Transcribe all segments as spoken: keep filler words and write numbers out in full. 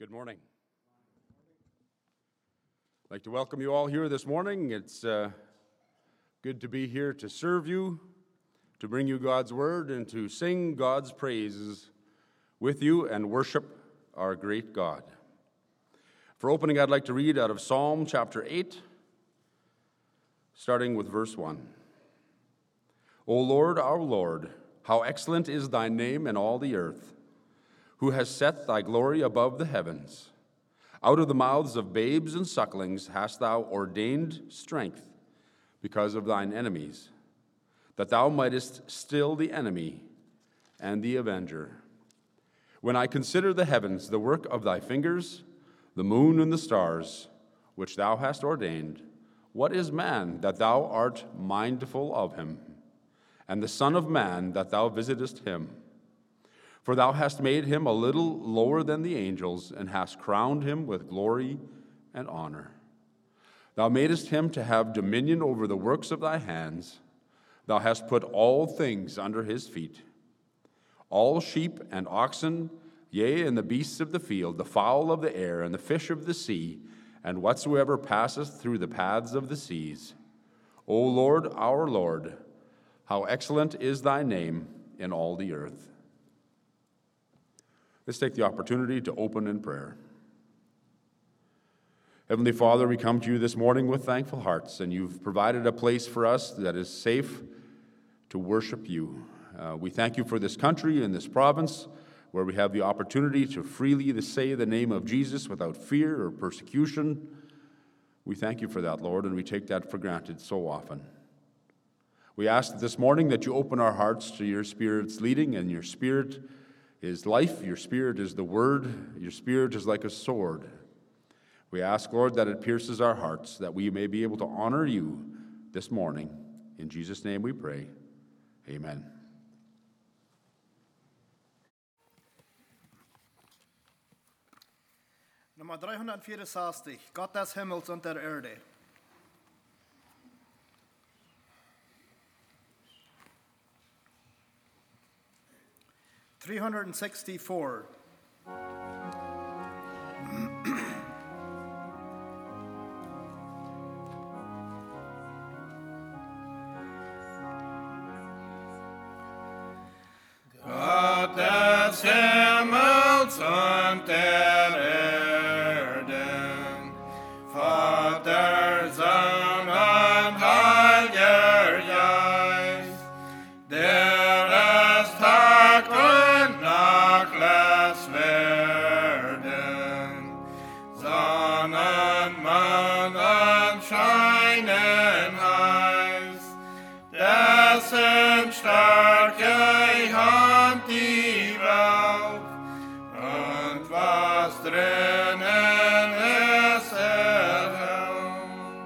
Good morning. I'd like to welcome you all here this morning. It's uh, good to be here to serve you, to bring you God's word, and to sing God's praises with you and worship our great God. For opening, I'd like to read out of Psalm chapter eight, starting with verse one. O Lord, our Lord, how excellent is thy name in all the earth, who has set thy glory above the heavens. Out of the mouths of babes and sucklings hast thou ordained strength because of thine enemies, that thou mightest still the enemy and the avenger. When I consider the heavens, the work of thy fingers, the moon and the stars, which thou hast ordained, what is man that thou art mindful of him, and the Son of Man that thou visitest him? For thou hast made him a little lower than the angels, and hast crowned him with glory and honor. Thou madest him to have dominion over the works of thy hands. Thou hast put all things under his feet, all sheep and oxen, yea, and the beasts of the field, the fowl of the air, and the fish of the sea, and whatsoever passeth through the paths of the seas. O Lord, our Lord, how excellent is thy name in all the earth. Let's take the opportunity to open in prayer. Heavenly Father, we come to you this morning with thankful hearts, and you've provided a place for us that is safe to worship you. Uh, we thank you for this country and this province where we have the opportunity to freely say the name of Jesus without fear or persecution. We thank you for that, Lord, and we take that for granted so often. We ask this morning that you open our hearts to your Spirit's leading, and your Spirit is life, your Spirit is the Word, your Spirit is like a sword. We ask, Lord, that it pierces our hearts, that we may be able to honor you this morning. In Jesus' name we pray. Amen. Nummer dreihundertvierundsechzig, Gott des Himmels und der Erde. three hundred sixty-four. Gott des Himmels und der Erden, Vater, Sohn und Heiliger Geist, der es Tag und Nacht lässt werden, Sonne, Mond und scheinen heiß, dessen starke Hand die Welt und was drinnen ist erhält.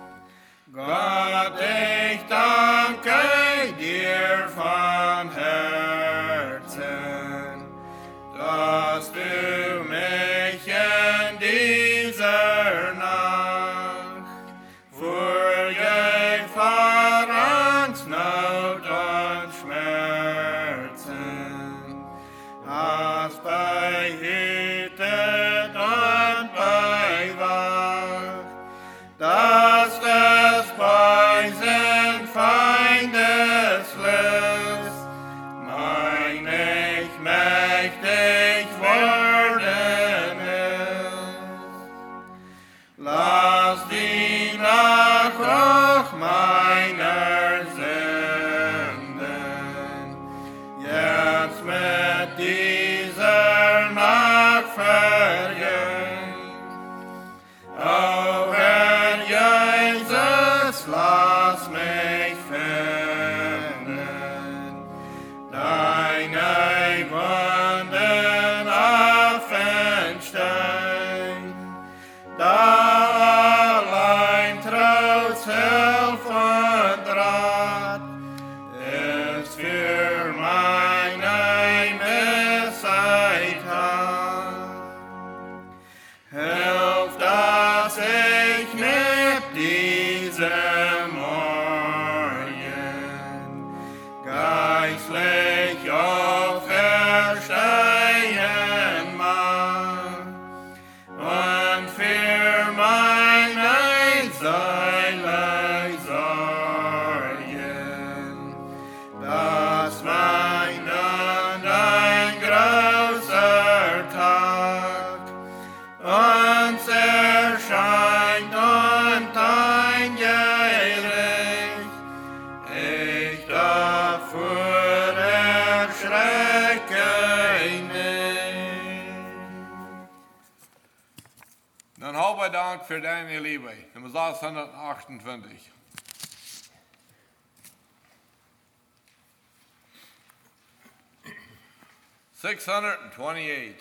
Gott, ich danke dir von Herzen, dass du mich in dieser Nacht vor Gefahr, Angst, Not und Schmerzen hast behütet und bewacht, dass des Bösen Feind für deine Liebe. Nummer sechshundertachtentwintig. six hundred twenty-eight.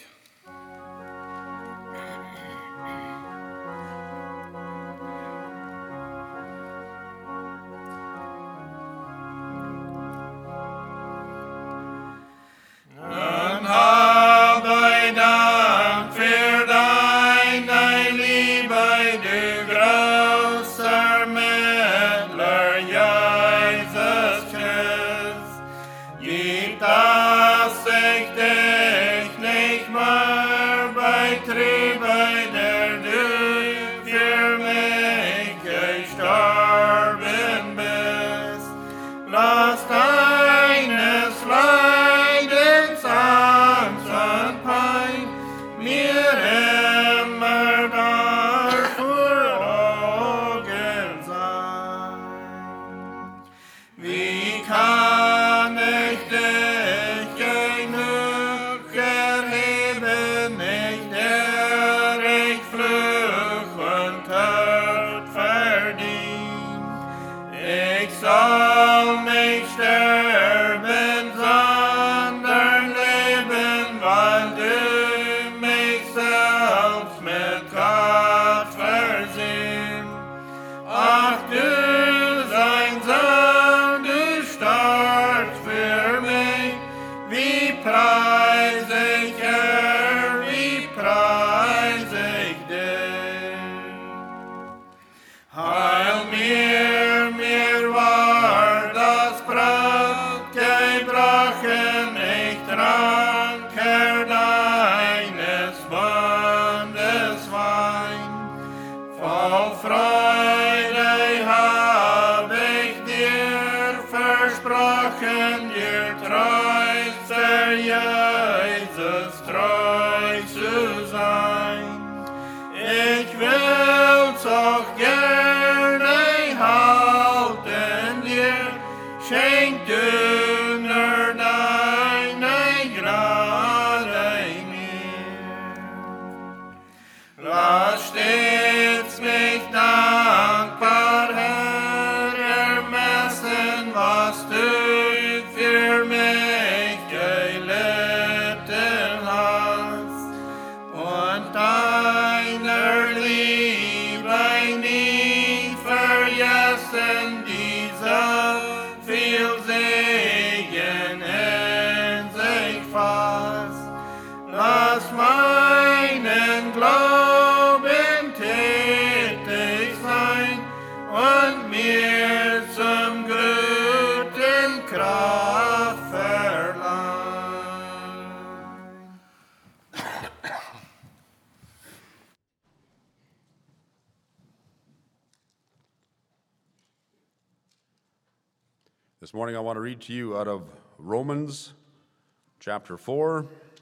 This morning I want to read to you out of Romans chapter four.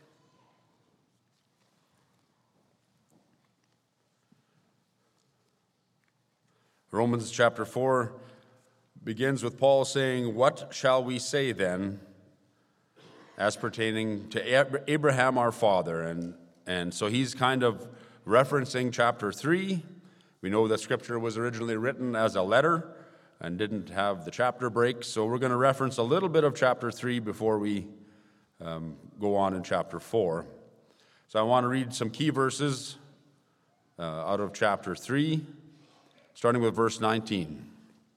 Romans chapter four begins with Paul saying, "What shall we say then as pertaining to Abraham our father?" And, and so he's kind of referencing chapter three. We know that scripture was originally written as a letter and didn't have the chapter breaks. So we're going to reference a little bit of chapter three before we um, go on in chapter four. So I want to read some key verses uh, out of chapter three, starting with verse nineteen.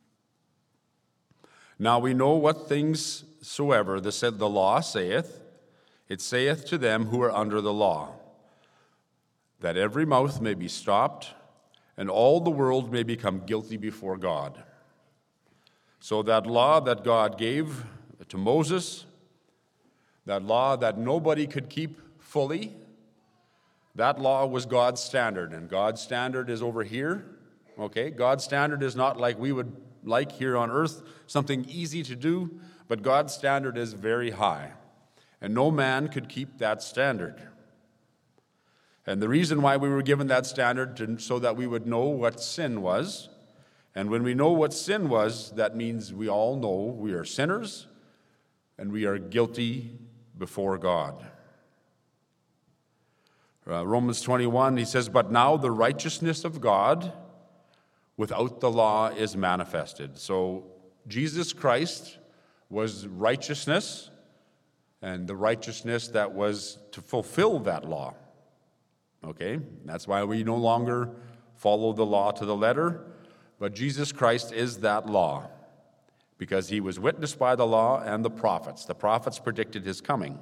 "Now we know what things soever the, said the law saith, it saith to them who are under the law, that every mouth may be stopped, and all the world may become guilty before God. So that law that God gave to Moses, that law that nobody could keep fully, that law was God's standard, and God's standard is over here, okay? God's standard is not like we would like here on earth, something easy to do, but God's standard is very high, and no man could keep that standard. And the reason why we were given that standard to, so that we would know what sin was. And when we know what sin was, that means we all know we are sinners and we are guilty before God. Uh, Romans twenty-one, he says, "But now the righteousness of God without the law is manifested." So Jesus Christ was righteousness, and the righteousness that was to fulfill that law. Okay? That's why we no longer follow the law to the letter, but Jesus Christ is that law, because he was witnessed by the law and the prophets. The prophets predicted his coming.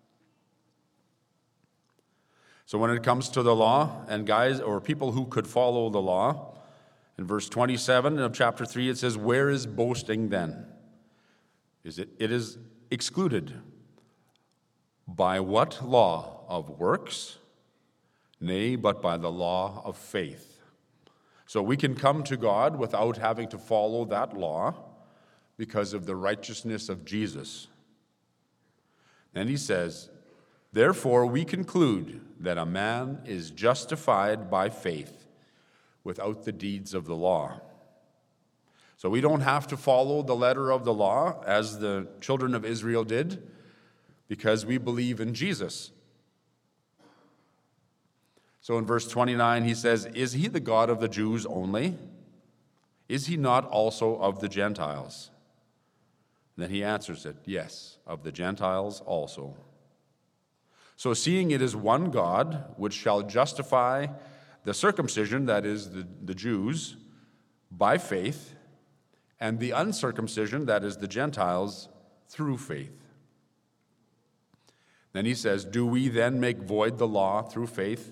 So when it comes to the law, and guys, or people who could follow the law, in verse twenty-seven of chapter three, it says, "Where is boasting then? Is it, it is excluded. By what law of works? Nay, but by the law of faith." So we can come to God without having to follow that law because of the righteousness of Jesus. Then he says, "Therefore we conclude that a man is justified by faith without the deeds of the law." So we don't have to follow the letter of the law as the children of Israel did, because we believe in Jesus. So in verse twenty-nine, he says, "Is he the God of the Jews only? Is he not also of the Gentiles?" And then he answers it, "Yes, of the Gentiles also." So seeing it is one God, which shall justify the circumcision, that is the, the Jews, by faith, and the uncircumcision, that is the Gentiles, through faith. Then he says, "Do we then make void the law through faith?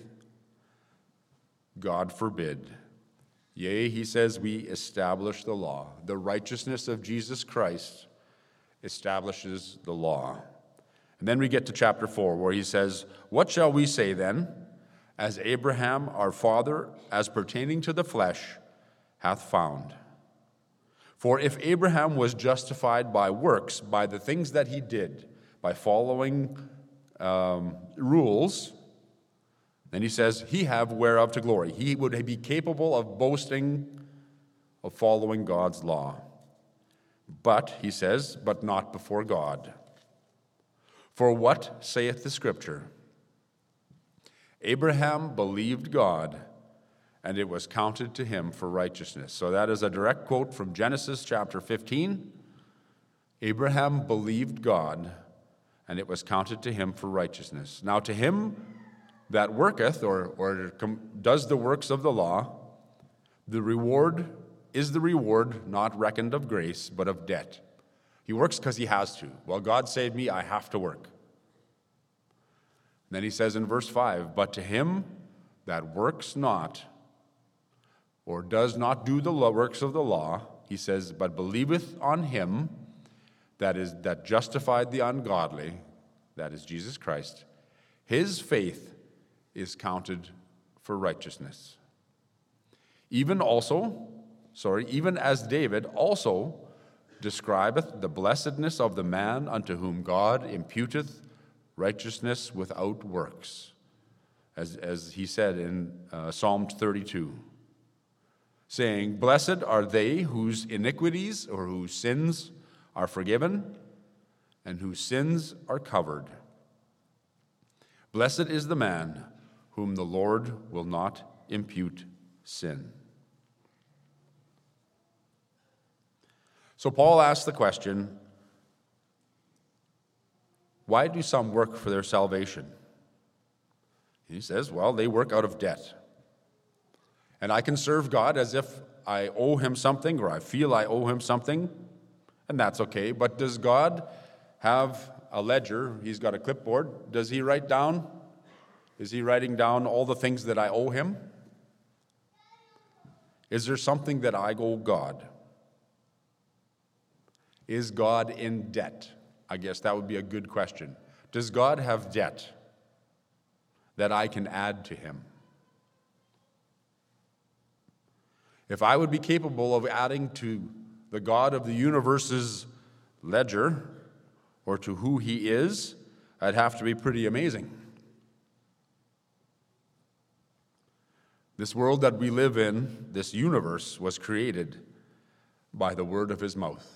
God forbid. Yea," he says, "we establish the law." The righteousness of Jesus Christ establishes the law. And then we get to chapter four, where he says, "What shall we say then? As Abraham our father, as pertaining to the flesh, hath found. For if Abraham was justified by works, by the things that he did, by following um, rules," then he says, "he have whereof to glory." He would be capable of boasting of following God's law. But, he says, "but not before God. For what saith the Scripture? Abraham believed God, and it was counted to him for righteousness." So that is a direct quote from Genesis chapter fifteen. Abraham believed God, and it was counted to him for righteousness. Now to him that worketh, or, or does the works of the law, the reward is the reward not reckoned of grace, but of debt. He works because he has to. Well, God saved me, I have to work. Then he says in verse five, "But to him that works not, or does not do the works of the law," he says, "but believeth on him that is that justified the ungodly," that is Jesus Christ, "his faith is counted for righteousness. Even also, sorry, even as David also describeth the blessedness of the man unto whom God imputeth righteousness without works," as, as he said in uh, Psalm thirty-two, saying, "Blessed are they whose iniquities or whose sins are forgiven, and whose sins are covered. Blessed is the man whom the Lord will not impute sin." So Paul asks the question, why do some work for their salvation? He says, well, they work out of debt. And I can serve God as if I owe him something, or I feel I owe him something, and that's okay. But does God have a ledger? He's got a clipboard. Does he write down? Is he writing down all the things that I owe him? Is there something that I owe God? Is God in debt? I guess that would be a good question. Does God have debt that I can add to him? If I would be capable of adding to the God of the universe's ledger, or to who he is, I'd have to be pretty amazing. This world that we live in, this universe, was created by the word of his mouth.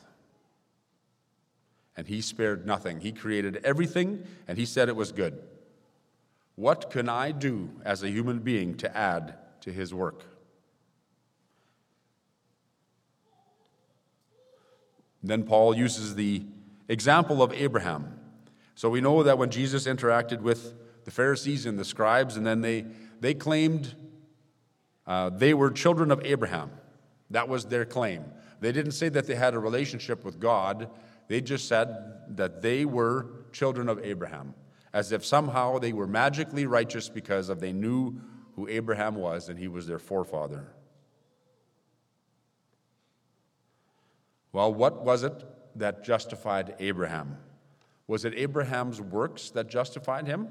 And he spared nothing. He created everything, and he said it was good. What can I do as a human being to add to his work? Then Paul uses the example of Abraham. So we know that when Jesus interacted with the Pharisees and the scribes, and then they, they claimed uh, they were children of Abraham. That was their claim. They didn't say that they had a relationship with God. They just said that they were children of Abraham, as if somehow they were magically righteous because of they knew who Abraham was and he was their forefather. Well, what was it that justified Abraham? Was it Abraham's works that justified him?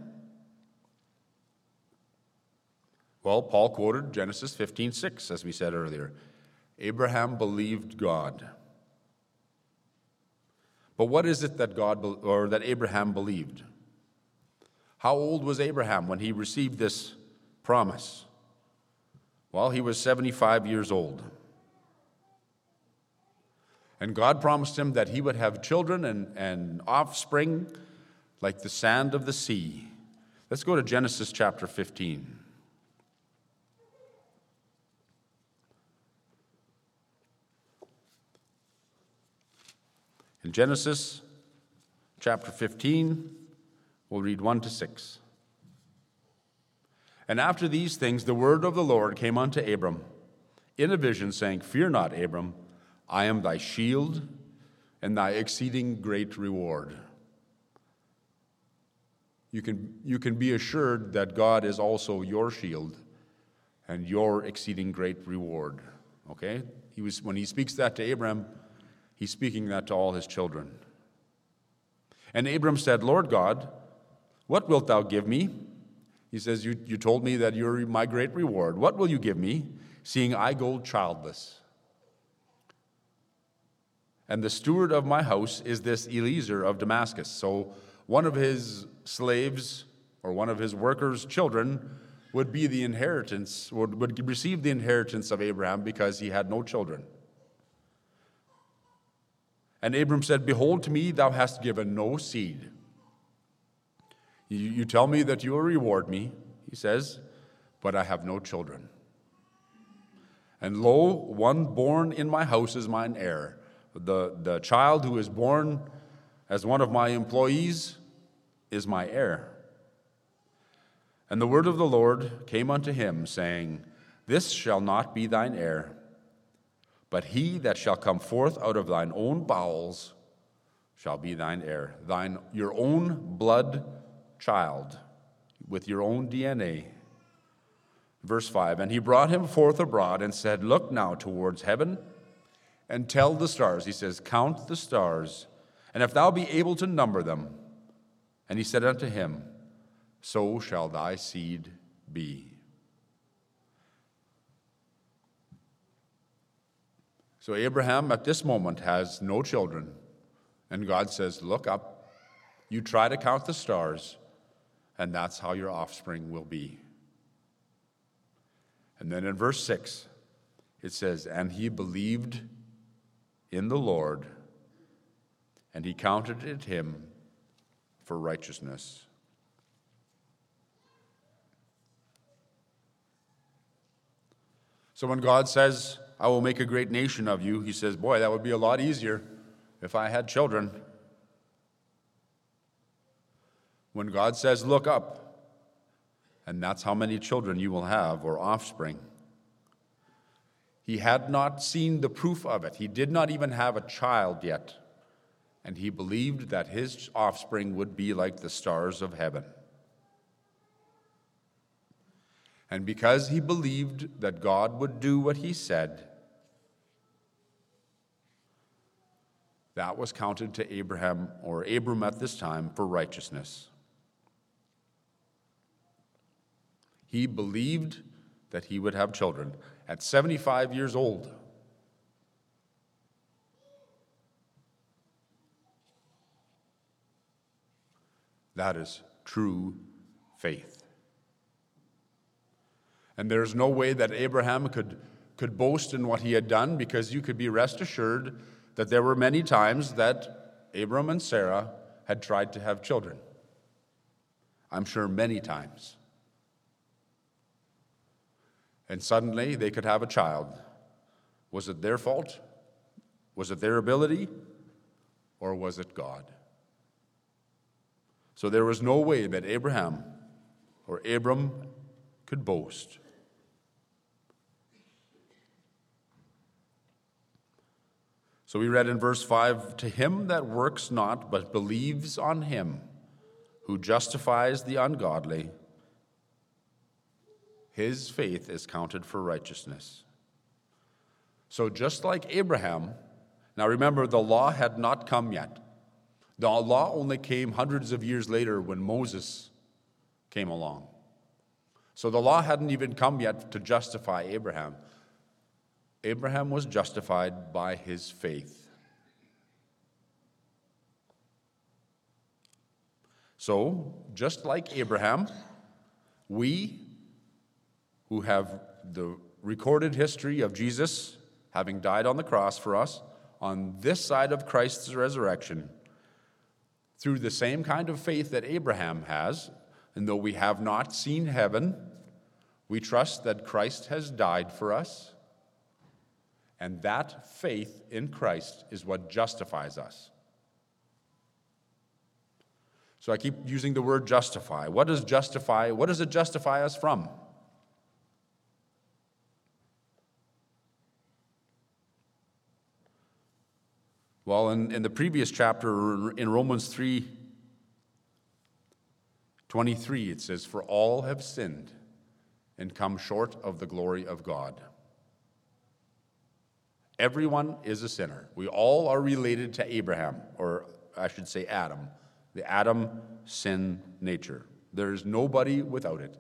Well, Paul quoted Genesis fifteen six, as we said earlier. Abraham believed God. But what is it that God or that Abraham believed? How old was Abraham when he received this promise? Well, he was seventy-five years old. And God promised him that he would have children and, and offspring like the sand of the sea. Let's go to Genesis chapter fifteen. In Genesis chapter fifteen, we'll read one to six. And after these things, the word of the Lord came unto Abram in a vision, saying, Fear not, Abram, I am thy shield and thy exceeding great reward. You can, you can be assured that God is also your shield and your exceeding great reward. Okay? He was, when he speaks that to Abram, he's speaking that to all his children. And Abram said, Lord God, what wilt thou give me? He says, you, you told me that you're my great reward. What will you give me, seeing I go childless? And the steward of my house is this Eliezer of Damascus. So one of his slaves or one of his workers' children would be the inheritance, would, would receive the inheritance of Abraham because he had no children. And Abram said, Behold, to me thou hast given no seed. You, you tell me that you will reward me, he says, but I have no children. And lo, one born in my house is mine heir. The, the child who is born as one of my employees is my heir. And the word of the Lord came unto him, saying, This shall not be thine heir, but he that shall come forth out of thine own bowels shall be thine heir, thine your own blood child, with your own D N A. Verse five, And he brought him forth abroad and said, Look now towards heaven, and tell the stars. He says, Count the stars, and if thou be able to number them. And he said unto him, So shall thy seed be. So Abraham at this moment has no children, and God says, Look up, you try to count the stars, and that's how your offspring will be. And then in verse six, it says, And he believed in the Lord, and he counted it him for righteousness. So when God says, I will make a great nation of you, he says, boy, that would be a lot easier if I had children. When God says, look up, and that's how many children you will have, or offspring. He had not seen the proof of it. He did not even have a child yet. And he believed that his offspring would be like the stars of heaven. And because he believed that God would do what he said, that was counted to Abraham, or Abram at this time, for righteousness. He believed that he would have children at seventy-five years old. That is true faith. And there's no way that Abraham could, could boast in what he had done, because you could be rest assured that there were many times that Abram and Sarah had tried to have children. I'm sure many times. And suddenly they could have a child. Was it their fault? Was it their ability? Or was it God? So there was no way that Abraham or Abram could boast. So we read in verse five, to him that works not, but believes on him who justifies the ungodly, his faith is counted for righteousness. So just like Abraham, now remember, the law had not come yet. The law only came hundreds of years later when Moses came along. So the law hadn't even come yet to justify Abraham. Abraham was justified by his faith. So, just like Abraham, we who have the recorded history of Jesus having died on the cross for us, on this side of Christ's resurrection, through the same kind of faith that Abraham has, and though we have not seen heaven, we trust that Christ has died for us. And that faith in Christ is what justifies us. So I keep using the word justify. What does justify? What does it justify us from? Well, in, in the previous chapter, in Romans three twenty-three, it says, for all have sinned and come short of the glory of God. Everyone is a sinner. We all are related to Abraham, or I should say Adam, the Adam sin nature. There is nobody without it.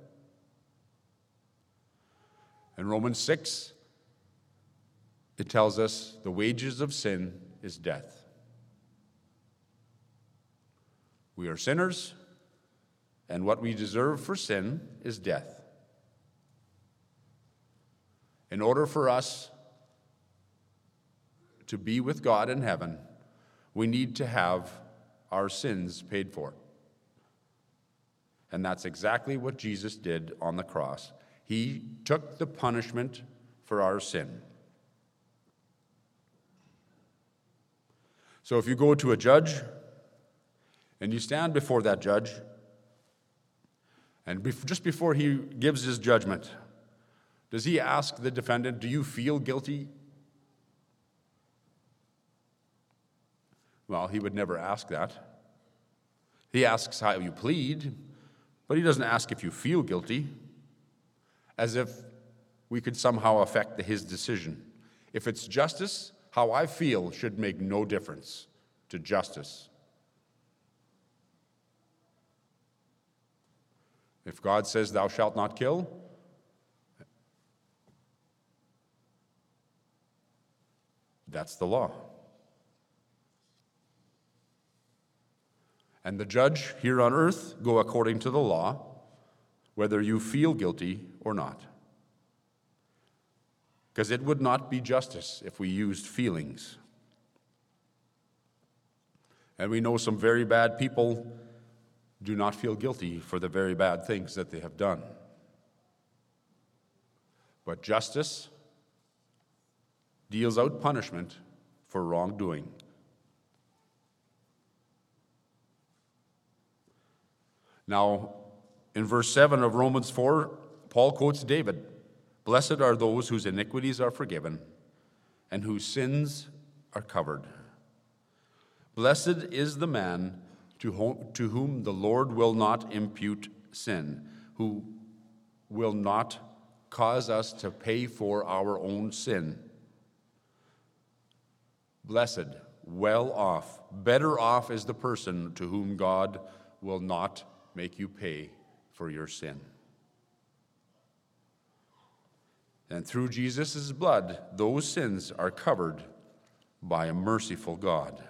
In Romans six, it tells us the wages of sin is death. We are sinners, and what we deserve for sin is death. In order for us to be with God in heaven, we need to have our sins paid for. And that's exactly what Jesus did on the cross. He took the punishment for our sin. So if you go to a judge and you stand before that judge, and just before he gives his judgment, does he ask the defendant, do you feel guilty? Well, he would never ask that. He asks how you plead, but he doesn't ask if you feel guilty, as if we could somehow affect his decision. If it's justice, how I feel should make no difference to justice. If God says, thou shalt not kill, that's the law. And the judge here on earth go according to the law, whether you feel guilty or not. Because it would not be justice if we used feelings. And we know some very bad people do not feel guilty for the very bad things that they have done. But justice deals out punishment for wrongdoing. Now, in verse seven of Romans four, Paul quotes David, blessed are those whose iniquities are forgiven and whose sins are covered. Blessed is the man to whom, to whom the Lord will not impute sin, who will not cause us to pay for our own sin. Blessed, well off, better off is the person to whom God will not make you pay for your sin. And through Jesus' blood, those sins are covered by a merciful God.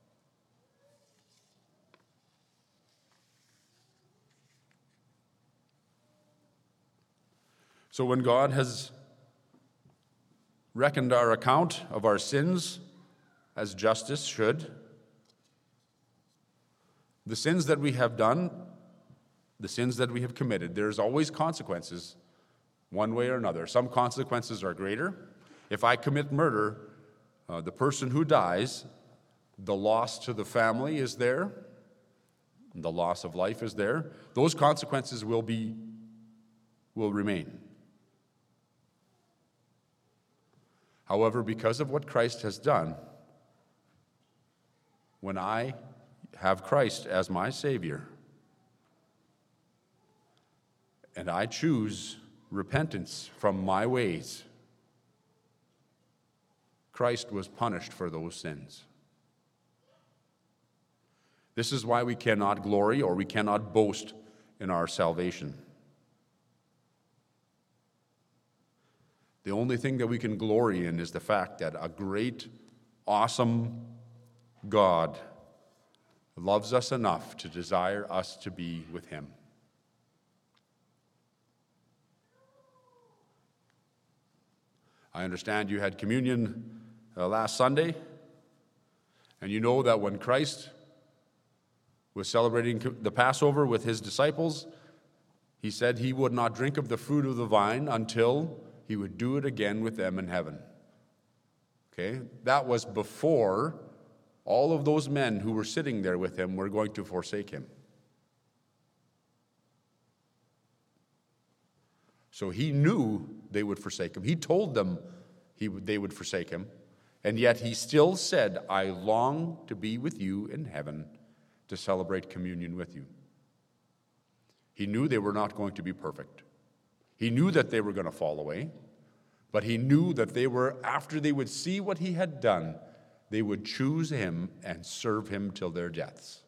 So when God has reckoned our account of our sins, as justice should, the sins that we have done the sins that we have committed, there's always consequences one way or another. Some consequences are greater. If I commit murder, uh, the person who dies, the loss to the family is there, the loss of life is there. Those consequences will be will remain. However, because of what Christ has done, when I have Christ as my Savior, and I choose repentance from my ways, Christ was punished for those sins. This is why we cannot glory or we cannot boast in our salvation. The only thing that we can glory in is the fact that a great, awesome God loves us enough to desire us to be with Him. I understand you had communion uh, last Sunday, and you know that when Christ was celebrating the Passover with his disciples, he said he would not drink of the fruit of the vine until he would do it again with them in heaven. Okay? That was before all of those men who were sitting there with him were going to forsake him. So he knew they would forsake him. He told them he would, they would forsake him. And yet he still said, I long to be with you in heaven to celebrate communion with you. He knew they were not going to be perfect. He knew that they were going to fall away. But he knew that they were, after they would see what he had done, they would choose him and serve him till their deaths.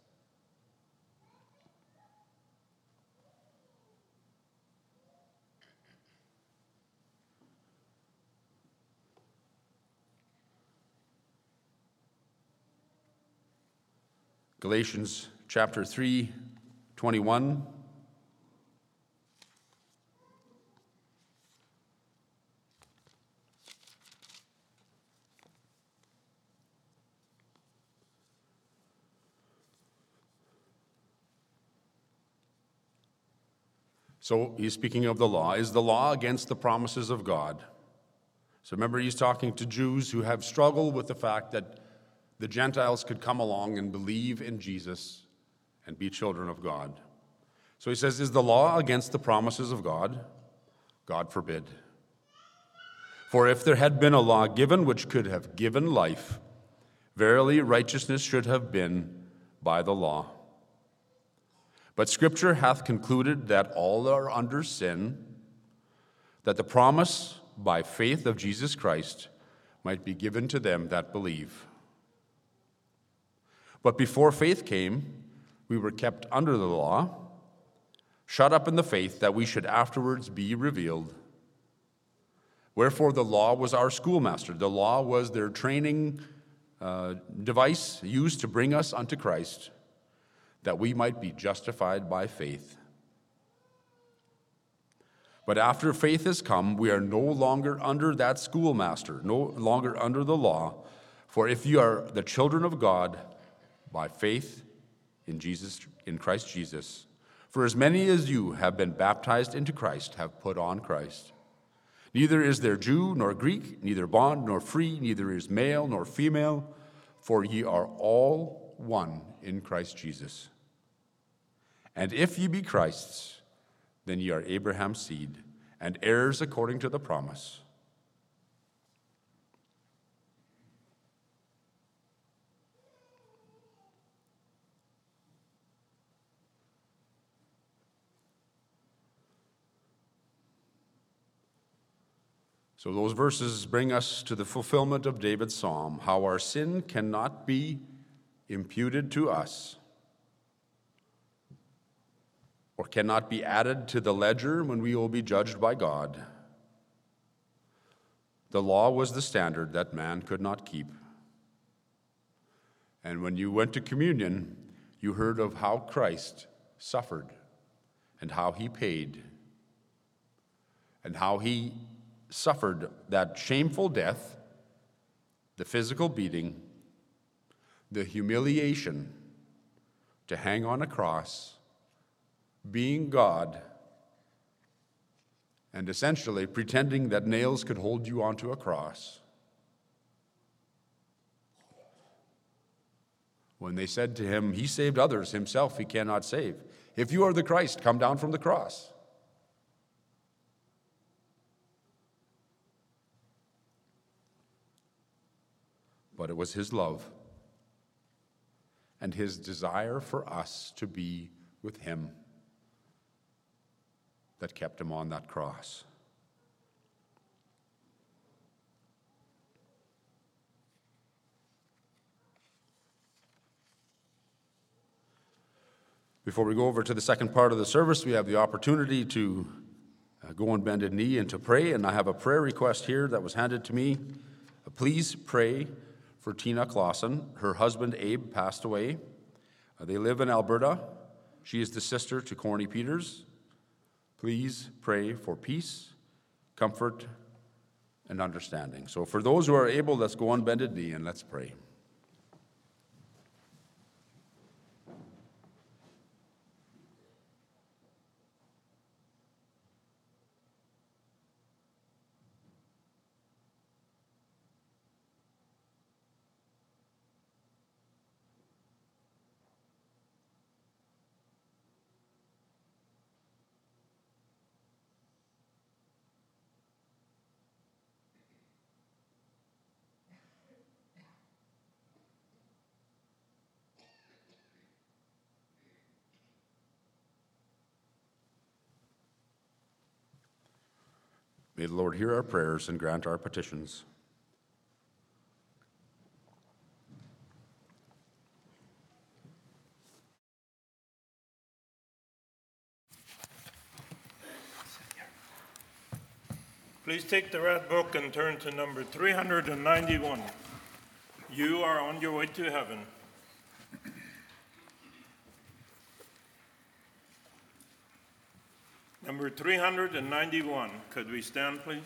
Galatians chapter three, twenty-one. So he's speaking of the law. Is the law against the promises of God? So remember, he's talking to Jews who have struggled with the fact that the Gentiles could come along and believe in Jesus and be children of God. So he says, is the law against the promises of God? God forbid. For if there had been a law given which could have given life, verily righteousness should have been by the law. But Scripture hath concluded that all are under sin, that the promise by faith of Jesus Christ might be given to them that believe. But before faith came, we were kept under the law, shut up in the faith that we should afterwards be revealed. Wherefore the law was our schoolmaster. The law was their training uh, device used to bring us unto Christ, that we might be justified by faith. But after faith has come, we are no longer under that schoolmaster, no longer under the law. For if you are the children of God, by faith in Jesus, in Christ Jesus. For as many as you have been baptized into Christ have put on Christ. Neither is there Jew nor Greek, neither bond nor free, neither is male nor female, for ye are all one in Christ Jesus. And if ye be Christ's, then ye are Abraham's seed, and heirs according to the promise. So those verses bring us to the fulfillment of David's psalm, how our sin cannot be imputed to us or cannot be added to the ledger when we will be judged by God. The law was the standard that man could not keep. And when you went to communion, you heard of how Christ suffered and how he paid and how he suffered that shameful death, the physical beating, the humiliation to hang on a cross, being God and essentially pretending that nails could hold you onto a cross. When they said to him, "He saved others, himself he cannot save. If you are the Christ, come down from the cross." But it was his love and his desire for us to be with him that kept him on that cross. Before we go over to the second part of the service, we have the opportunity to uh, go on bended knee and to pray, and I have a prayer request here that was handed to me. Uh, please pray for Tina Clausen. Her husband, Abe, passed away. Uh, they live in Alberta. She is the sister to Corny Peters. Please pray for peace, comfort, and understanding. So for those who are able, let's go on bended knee and let's pray. May the Lord hear our prayers and grant our petitions. Please take the red book and turn to number three hundred ninety-one. You are on your way to heaven. Number three hundred ninety-one. Could we stand, please?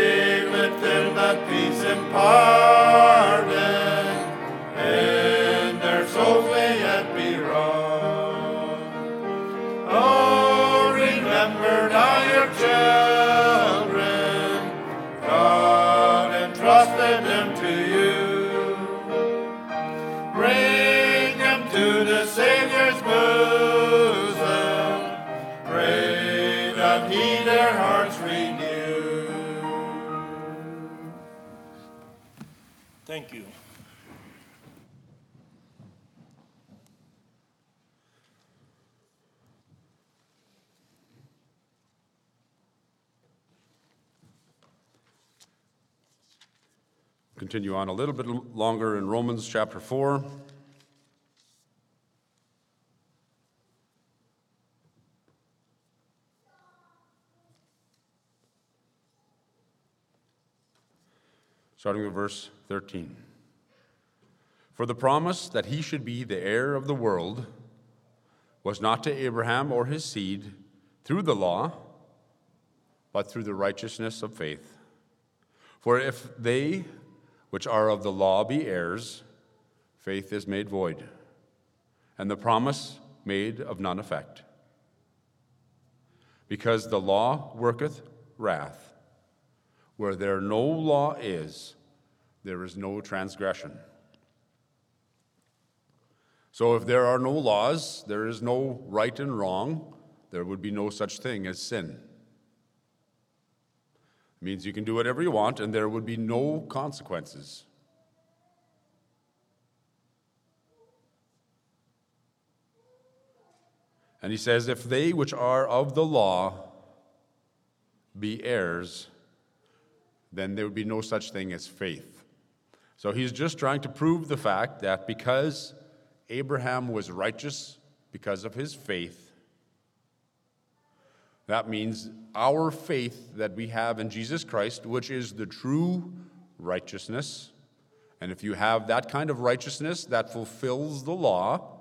Peace and pardon in give them to you. Bring them to the Savior's bosom. Pray that he their hearts renew. Thank you. Continue on a little bit longer in Romans chapter four. Starting with verse thirteen. For the promise that he should be the heir of the world was not to Abraham or his seed through the law, but through the righteousness of faith. For if they which are of the law be heirs, faith is made void, and the promise made of none effect. Because the law worketh wrath. Where there no law is, there is no transgression. So if there are no laws, there is no right and wrong, there would be no such thing as sin. It means you can do whatever you want, and there would be no consequences. And he says, if they which are of the law be heirs, then there would be no such thing as faith. So he's just trying to prove the fact that because Abraham was righteous because of his faith, that means our faith that we have in Jesus Christ, which is the true righteousness, and if you have that kind of righteousness that fulfills the law,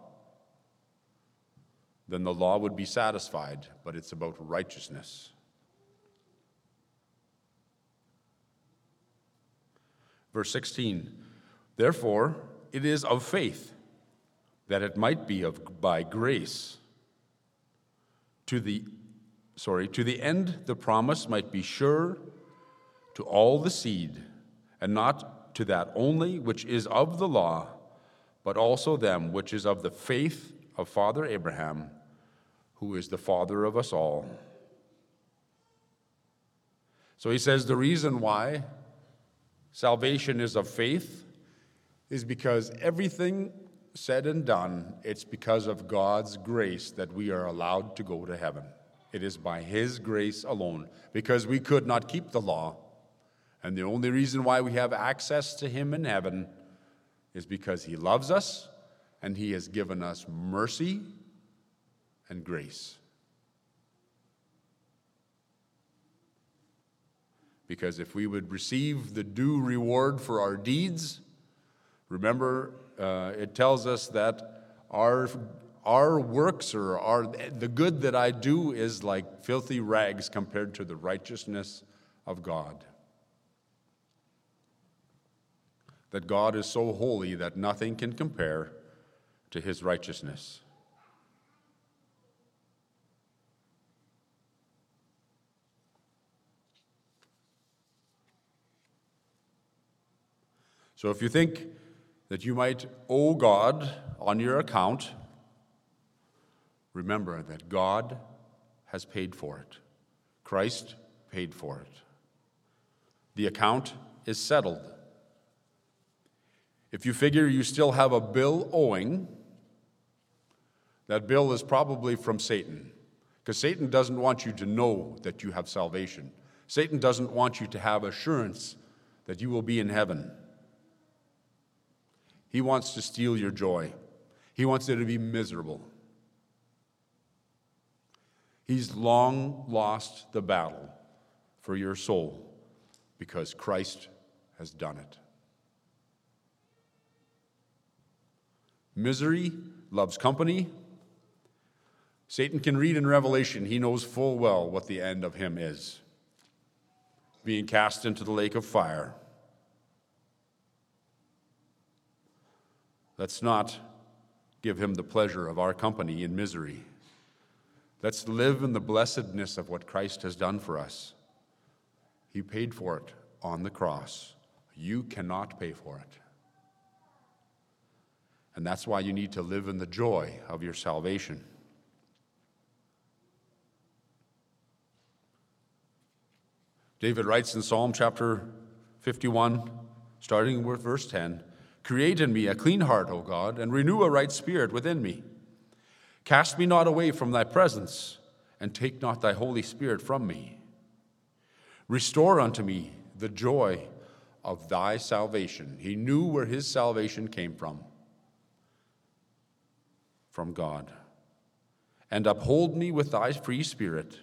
then the law would be satisfied, but it's about righteousness. Verse sixteen, therefore it is of faith, that it might be of by grace, to the sorry, to the end the promise might be sure to all the seed, and not to that only which is of the law, but also them which is of the faith of Father Abraham, who is the father of us all. So he says the reason why salvation is of faith is because everything said and done, it's because of God's grace that we are allowed to go to heaven. It is by his grace alone, because we could not keep the law. And the only reason why we have access to him in heaven is because he loves us and he has given us mercy and grace. Because if we would receive the due reward for our deeds, remember, uh, it tells us that our our works or our the good that I do is like filthy rags compared to the righteousness of God. That God is so holy that nothing can compare to his righteousness. So if you think that you might owe God on your account, remember that God has paid for it. Christ paid for it. The account is settled. If you figure you still have a bill owing, that bill is probably from Satan, because Satan doesn't want you to know that you have salvation. Satan doesn't want you to have assurance that you will be in heaven. He wants to steal your joy. He wants you to be miserable. He's long lost the battle for your soul because Christ has done it. Misery loves company. Satan can read in Revelation. He knows full well what the end of him is. Being cast into the lake of fire. Let's not give him the pleasure of our company in misery. Let's live in the blessedness of what Christ has done for us. He paid for it on the cross. You cannot pay for it. And that's why you need to live in the joy of your salvation. David writes in Psalm chapter fifty-one, starting with verse ten, "Create in me a clean heart, O God, and renew a right spirit within me. Cast me not away from thy presence, and take not thy Holy Spirit from me. Restore unto me the joy of thy salvation." He knew where his salvation came from, from God. "And uphold me with thy free spirit."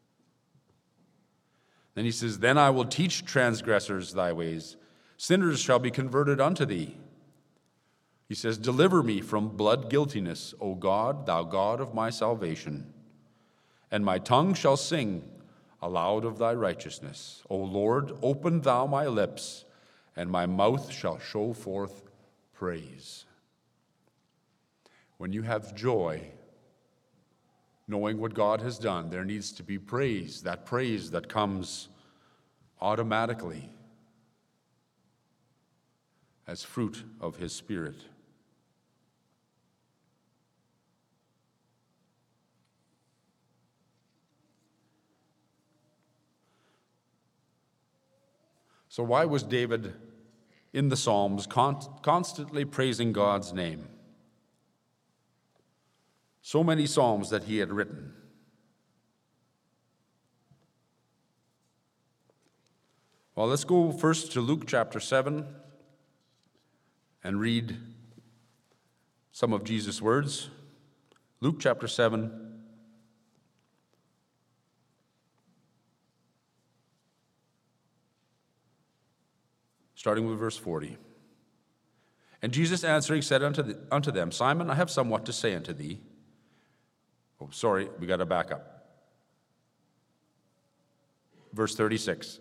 Then he says, "Then I will teach transgressors thy ways. Sinners shall be converted unto thee." He says, "Deliver me from blood guiltiness, O God, thou God of my salvation. And my tongue shall sing aloud of thy righteousness. O Lord, open thou my lips, and my mouth shall show forth praise." When you have joy, knowing what God has done, there needs to be praise, that praise that comes automatically as fruit of his Spirit. So why was David in the Psalms con- constantly praising God's name? So many psalms that he had written. Well, let's go first to Luke chapter seven and read some of Jesus' words. Luke chapter seven, starting with verse forty. "And Jesus answering said unto, the, unto them, Simon, I have somewhat to say unto thee." Oh, sorry, we got to back up. Verse thirty-six.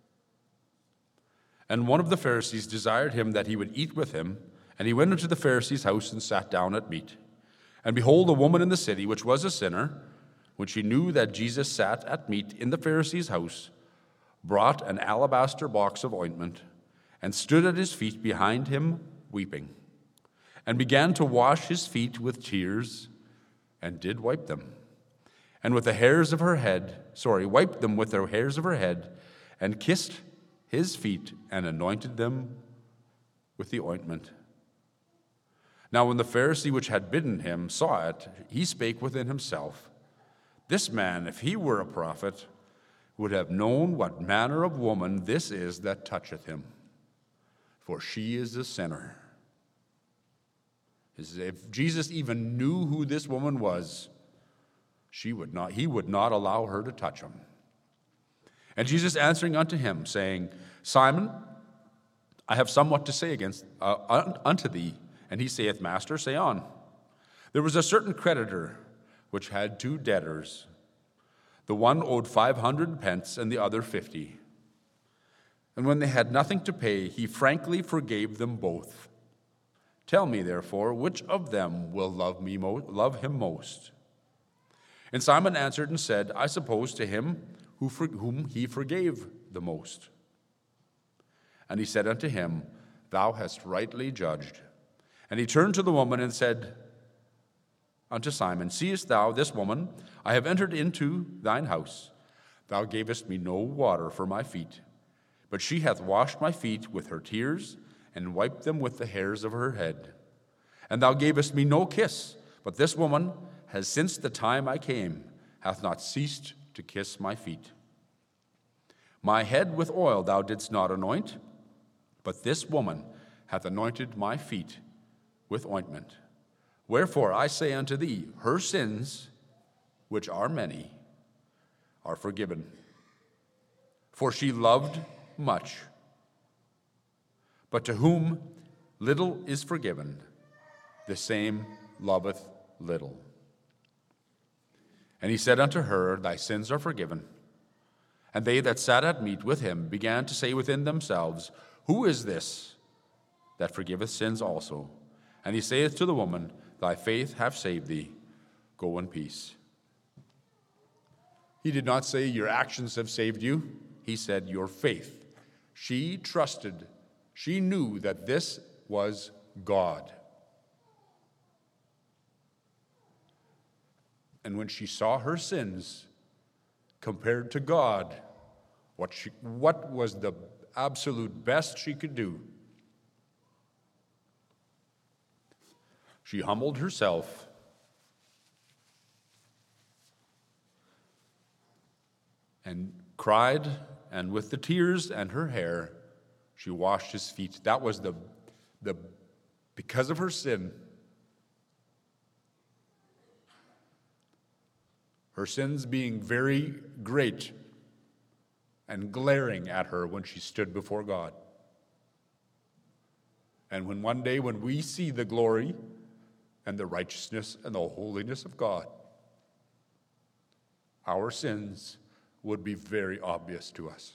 "And one of the Pharisees desired him that he would eat with him, and he went into the Pharisee's house and sat down at meat. And behold, a woman in the city, which was a sinner, when she knew that Jesus sat at meat in the Pharisee's house, brought an alabaster box of ointment, and stood at his feet behind him, weeping, and began to wash his feet with tears, and did wipe them. And with the hairs of her head, sorry, wiped them with the hairs of her head, and kissed his feet, and anointed them with the ointment. Now when the Pharisee which had bidden him saw it, he spake within himself, This man, if he were a prophet, would have known what manner of woman this is that toucheth him, for she is a sinner." If Jesus even knew who this woman was, she would not, he would not allow her to touch him. "And Jesus answering unto him, saying, Simon, I have somewhat to say against uh, unto thee. And he saith, Master, say on. There was a certain creditor which had two debtors. The one owed five hundred pence, and the other fifty. And when they had nothing to pay, he frankly forgave them both. Tell me, therefore, which of them will love me mo- love him most? And Simon answered and said, I suppose to him who for- whom he forgave the most. And he said unto him, Thou hast rightly judged. And he turned to the woman and said unto Simon, Seest thou this woman? I have entered into thine house. Thou gavest me no water for my feet, but she hath washed my feet with her tears, and wiped them with the hairs of her head. And thou gavest me no kiss, but this woman has since the time I came, hath not ceased to kiss my feet. My head with oil thou didst not anoint, but this woman hath anointed my feet with ointment. Wherefore I say unto thee, her sins, which are many, are forgiven. For she loved much. But to whom little is forgiven, the same loveth little. And he said unto her, Thy sins are forgiven. And they that sat at meat with him began to say within themselves, Who is this that forgiveth sins also? And he saith to the woman, Thy faith hath saved thee. Go in peace. He did not say, Your actions have saved you. He said, Your faith. She trusted She knew that this was God. And when she saw her sins compared to God, what, she, what was the absolute best she could do? She humbled herself and cried, and with the tears and her hair, she washed his feet. That was the, the because of her sin, her sins being very great and glaring at her when she stood before God. And when one day when we see the glory and the righteousness and the holiness of God, our sins would be very obvious to us.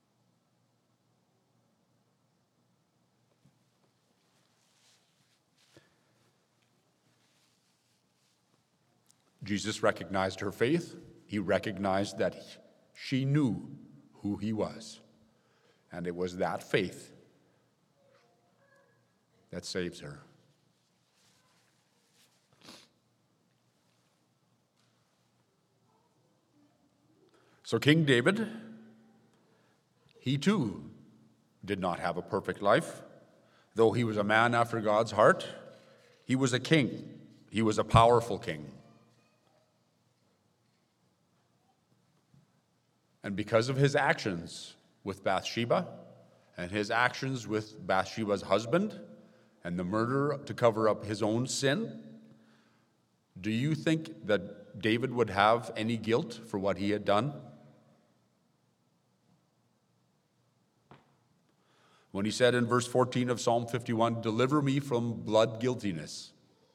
Jesus recognized her faith. He recognized that she knew who he was. And it was that faith that saves her. So King David, he too did not have a perfect life. Though he was a man after God's heart, he was a king. He was a powerful king. And because of his actions with Bathsheba and his actions with Bathsheba's husband and the murder to cover up his own sin, do you think that David would have any guilt for what he had done? When he said in verse fourteen of Psalm fifty-one, "Deliver me from blood guiltiness,"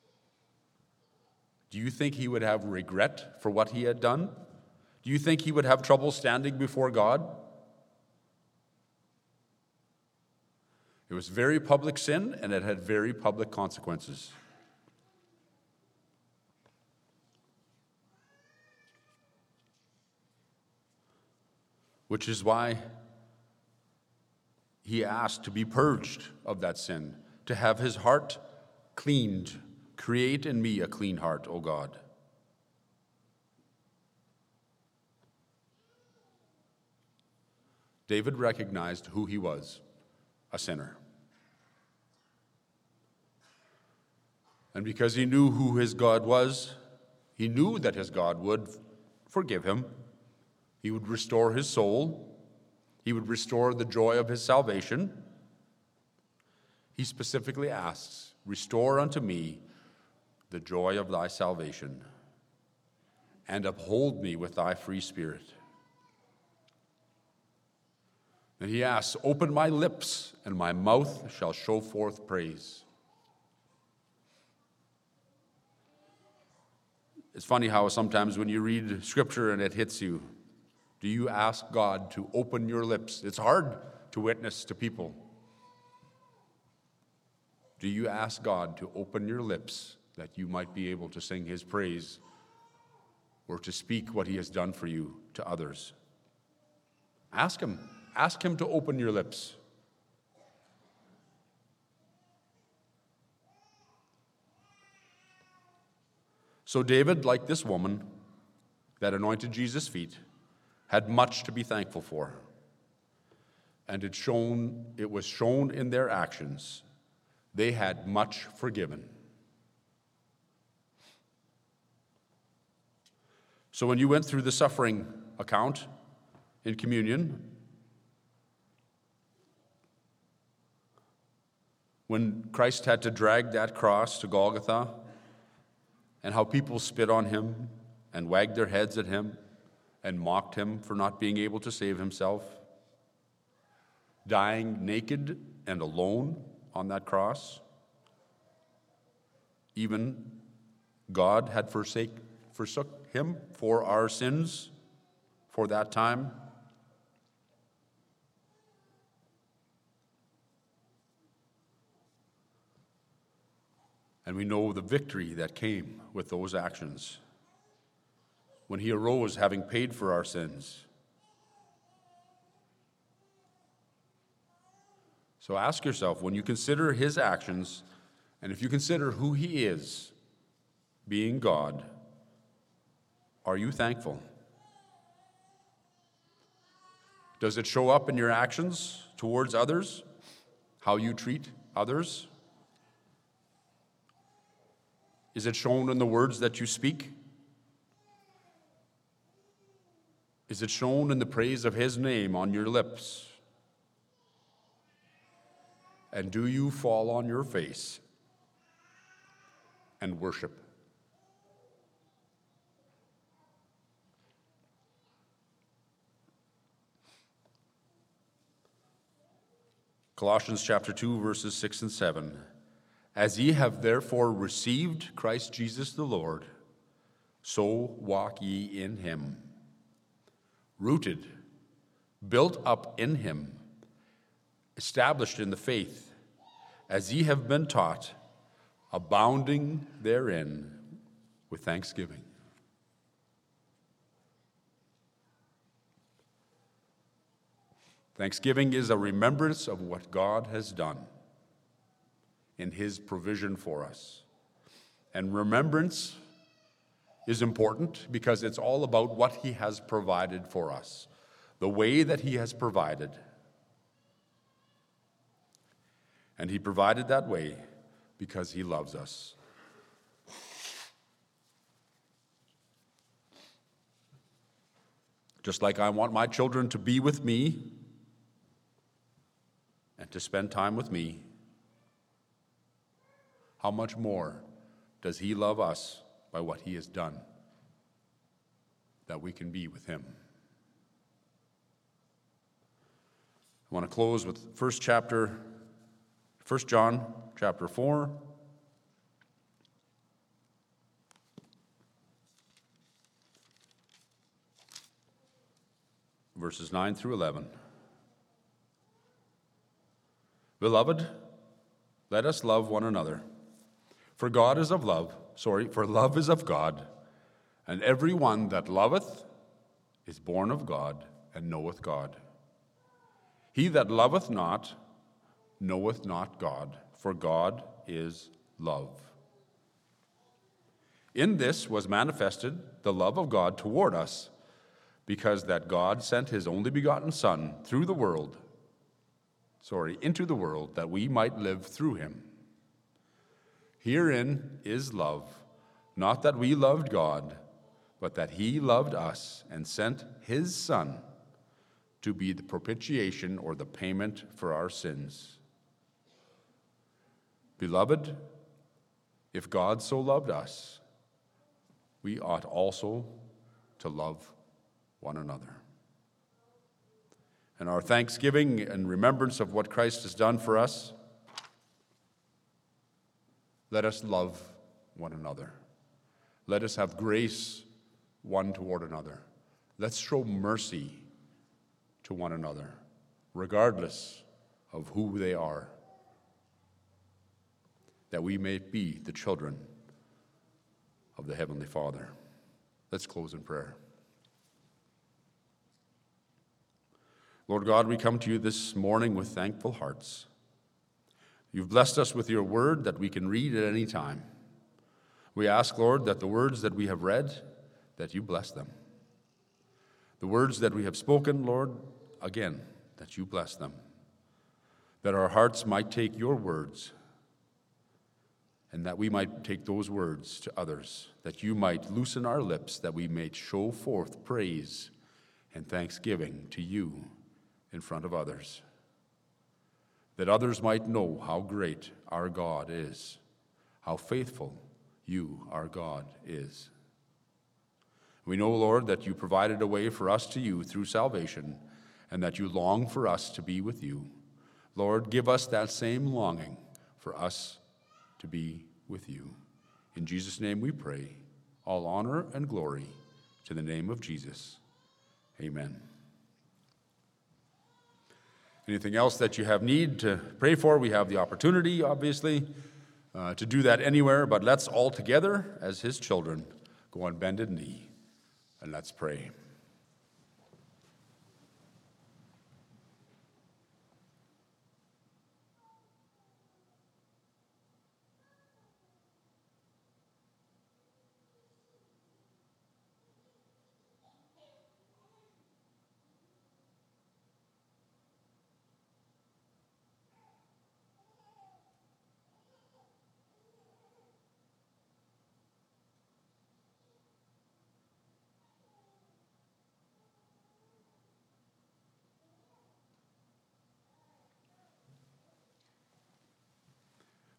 do you think he would have regret for what he had done? Do you think he would have trouble standing before God? It was very public sin, and it had very public consequences. Which is why he asked to be purged of that sin, to have his heart cleaned. Create in me a clean heart, O God. David recognized who he was, a sinner. And because he knew who his God was, he knew that his God would forgive him. He would restore his soul. He would restore the joy of his salvation. He specifically asks, "Restore unto me the joy of thy salvation, and uphold me with thy free spirit." And he asks, "Open my lips, and my mouth shall show forth praise." It's funny how sometimes when you read Scripture and it hits you, do you ask God to open your lips? It's hard to witness to people. Do you ask God to open your lips that you might be able to sing his praise or to speak what he has done for you to others? Ask him. Ask him to open your lips. So David, like this woman that anointed Jesus' feet, had much to be thankful for. And it shown, it was shown in their actions. They had much forgiven. So when you went through the suffering account in communion, when Christ had to drag that cross to Golgotha, and how people spit on him and wagged their heads at him and mocked him for not being able to save himself, dying naked and alone on that cross, even God had forsake, forsook him for our sins for that time. And we know the victory that came with those actions. When he arose, having paid for our sins. So ask yourself, when you consider his actions, and if you consider who he is, being God, are you thankful? Does it show up in your actions towards others? How you treat others? Is it shown in the words that you speak? Is it shown in the praise of his name on your lips? And do you fall on your face and worship? Colossians chapter two, verses six and seven. As ye have therefore received Christ Jesus the Lord, so walk ye in him, rooted, built up in him, established in the faith, as ye have been taught, abounding therein with thanksgiving. Thanksgiving is a remembrance of what God has done in his provision for us. And remembrance is important because it's all about what he has provided for us, the way that he has provided. And he provided that way because he loves us. Just like I want my children to be with me and to spend time with me, how much more does he love us by what he has done that we can be with him? I want to close with first chapter, First John chapter four. Verses nine through eleven. Beloved, let us love one another. For God is of love, sorry, for love is of God, and every one that loveth is born of God and knoweth God. He that loveth not knoweth not God, for God is love. In this was manifested the love of God toward us, because that God sent his only begotten Son through the world, sorry, into the world, that we might live through him. Herein is love, not that we loved God, but that he loved us and sent his Son to be the propitiation or the payment for our sins. Beloved, if God so loved us, we ought also to love one another. And our thanksgiving and remembrance of what Christ has done for us, let us love one another. Let us have grace one toward another. Let's show mercy to one another, regardless of who they are, that we may be the children of the Heavenly Father. Let's close in prayer. Lord God, we come to you this morning with thankful hearts. You've blessed us with your word that we can read at any time. We ask, Lord, that the words that we have read, that you bless them. The words that we have spoken, Lord, again, that you bless them. That our hearts might take your words, and that we might take those words to others, that you might loosen our lips, that we may show forth praise and thanksgiving to you in front of others, that others might know how great our God is, how faithful you, our God, is. We know, Lord, that you provided a way for us to you through salvation, and that you long for us to be with you. Lord, give us that same longing for us to be with you. In Jesus' name we pray. All honor and glory to the name of Jesus. Amen. Anything else that you have need to pray for, we have the opportunity, obviously, uh, to do that anywhere, but let's all together, as his children, go on bended knee, and let's pray.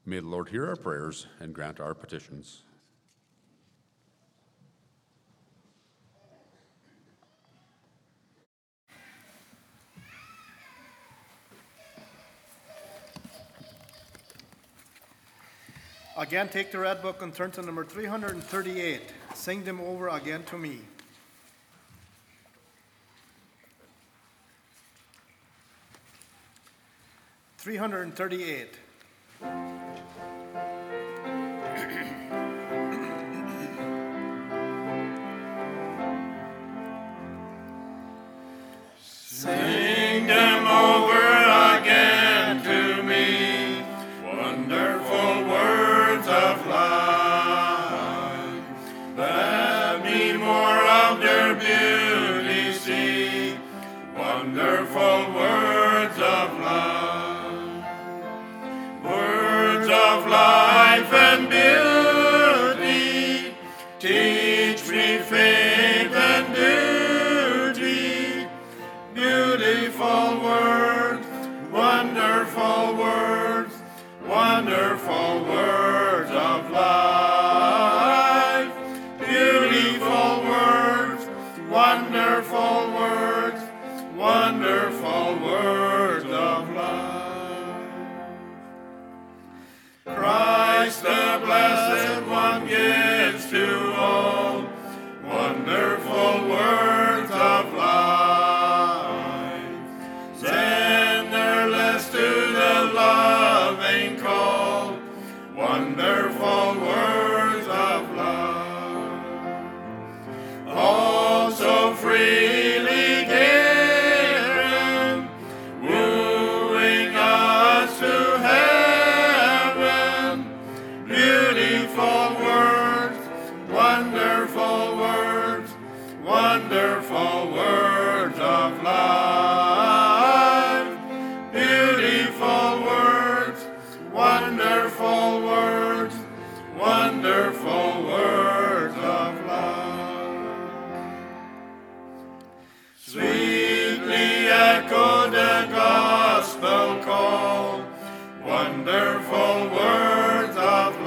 May the Lord hear our prayers and grant our petitions. Again, take the red book and turn to number three hundred thirty-eight. Sing them over again to me. three hundred thirty-eight. Sing them over again to me, wonderful words of life. Let me more of their beauty see, wonderful words of life. Words of life and beauty, teach me faith and duty. Beautiful words, wonderful words, wonderful words of life. Beautiful words, wonderful words, wonderful words of life. Christ the Blessed One gives to all wonderful words of life. Senderless to the loving call, wonderful words of love. Also freely given, wooing us to heaven. Beautiful words, wonderful words, wonderful words of life. Beautiful words, wonderful words, wonderful words of life. Sweetly echo the gospel call, wonderful words of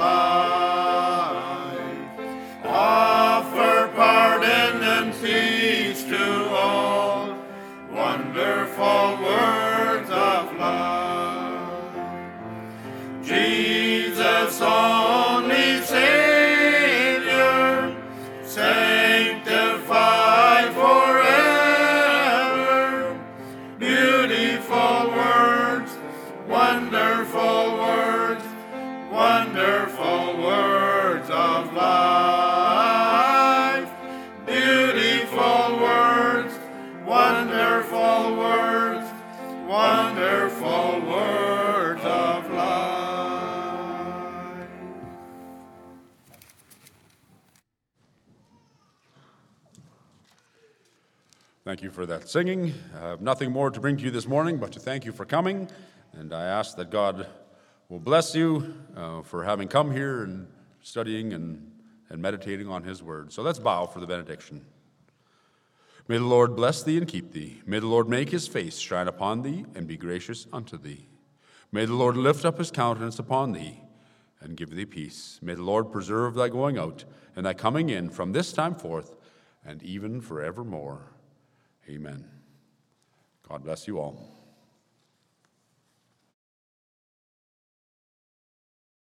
life. Offer pardon and peace to all, wonderful words of life. Jesus, only Savior, sanctified forever. Beautiful words, wonderful words, wonderful words of life. Beautiful words, wonderful words, wonderful words of life. Thank you for that singing. I have nothing more to bring to you this morning but to thank you for coming, and I ask that God will bless you uh, for having come here and studying and, and meditating on his word. So let's bow for the benediction. May the Lord bless thee and keep thee. May the Lord make his face shine upon thee and be gracious unto thee. May the Lord lift up his countenance upon thee and give thee peace. May the Lord preserve thy going out and thy coming in from this time forth and even forevermore. Amen. God bless you all.